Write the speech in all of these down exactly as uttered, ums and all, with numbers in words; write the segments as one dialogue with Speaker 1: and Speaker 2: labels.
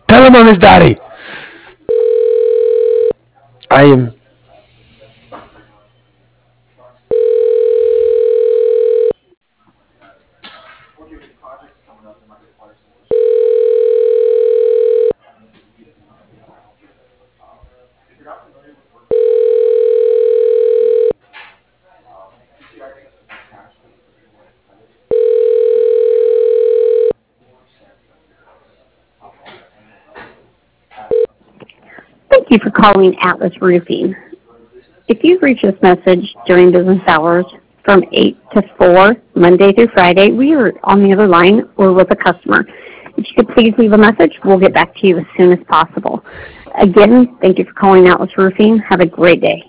Speaker 1: Tell him I'm his daddy. I am.
Speaker 2: Thank you for calling Atlas Roofing. If you've reached this message during business hours from eight to four, Monday through Friday, we are on the other line or with a customer. If you could please leave a message, we'll get back to you as soon as possible. Again, thank you for calling Atlas Roofing. Have a great day.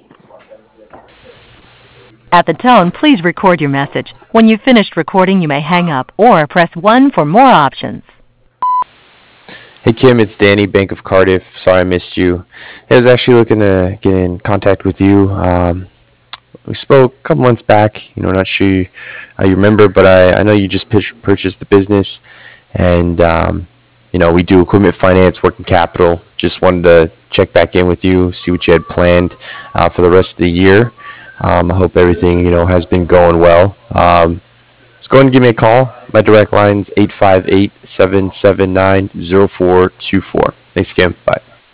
Speaker 3: At the tone, please record your message. When you've finished recording, you may hang up or press one for more options.
Speaker 1: Hey Kim, it's Danny, Bank of Cardiff. Sorry I missed you. I was actually looking to get in contact with you. Um, we spoke a couple months back. You know, not sure how you remember, but I, I know you just pitch, purchased the business, and um, you know we do equipment finance, working capital. Just wanted to check back in with you, see what you had planned uh, for the rest of the year. Um, I hope everything you know has been going well. Um, Just go ahead and give me a call. My direct line is eight five eight, seven seven nine, zero four two four. Thanks again. Bye.